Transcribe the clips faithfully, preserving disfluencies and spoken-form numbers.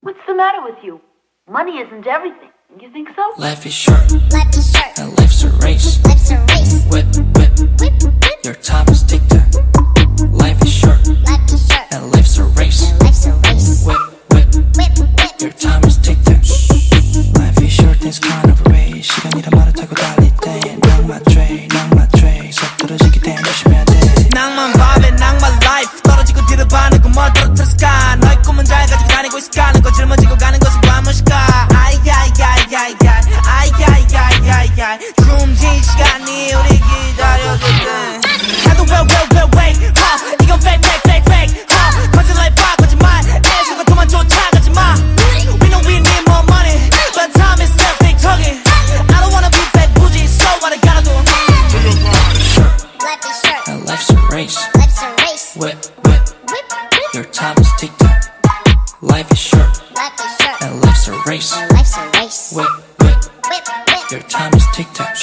What's the matter with you? Money isn't everything. You think so? Life is short, Life is short, and life's a race. life's a race. Whip, whip, Whip, whip, your time is tic-tac. Life is short, life is short, and life's a race. life's a race. Whip, whip, Whip, whip, your time is tic-tac. Life is short, things kind of a race. 시간이란 말을 타고 달릴 때 낭만죄, 낭만죄 서투러지기 때문에 조심해야 돼. 낭만 밤에 낭만 life 떨어지고 뒤를 봐는 건뭘 떨어뜨렸을까. 너의 꿈은 잘 가지고 다니고 있을까. 는 거 짊어지고 가는 것은 과무실까. 아이야이야이야이야 아이야이야이야이야 숨진 시간이 우리 기다려줄 때 나도 wait wait wait wait huh. 이건 fake fake fake fake huh. 거짓 life 봐 거짓말 애써가 도만 쫓아가지 마. We know we need more money but time is still fake talking. I don't wanna be fake bougie so what I gotta do. Short, life is short, and life's a race. life's a race. Whip, whip, Whip, whip, your time is tic-tac. Life is short, life is short, and life's a race. life's a race. Whip, whip, Whip, whip. your time is tic-tac.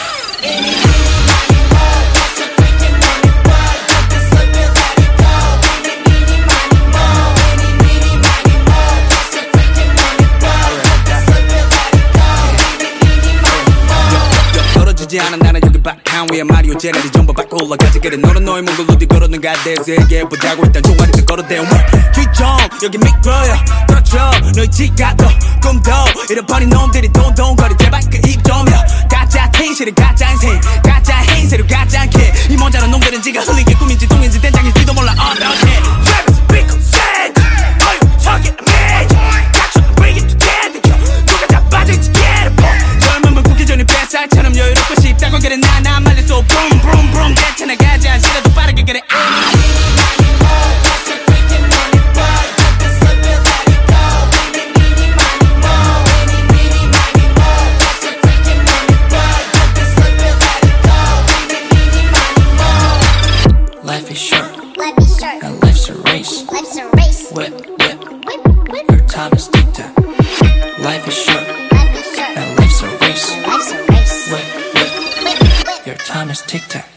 떨어지지 않아 나는 여기 바탕 위에 마리오 제네리 전부 밟고 올라가지 그래 너는 너의 몸을 어디 걸었는가 대세계 보자고 일단 종아리를 걸어대요 뒤정 여기 미끄러요 그렇죠 너희 지가도 꿈도 잃어버린 놈들이 돈돈거리 제발 그 입 좀요 가짜 텐실은 가짜 인생 가짜 행세로 가짜 않게 이 모자란 놈들은 지가 흘리게 꿈인지 똥인지 된장일지도 몰라 어떻게 Travis Bickle said Are you talking to me? 닥쳐 bring it together 누가 다 빠져있지 get it 젊으면 구기 전에 뱃살처럼 여유롭고 싶다고 그래 나나 말려 쏘 boom boom boom 괜찮아 가지 않시라도 빠르게 그래 Life is short, Life is short, and life's a race. life's a race. Whip, whip, Whip, whip, your time is tic-tac. Life is short, life is short, and life's a race. life's a race. Whip, whip, Whip, whip. your time is tic-tac.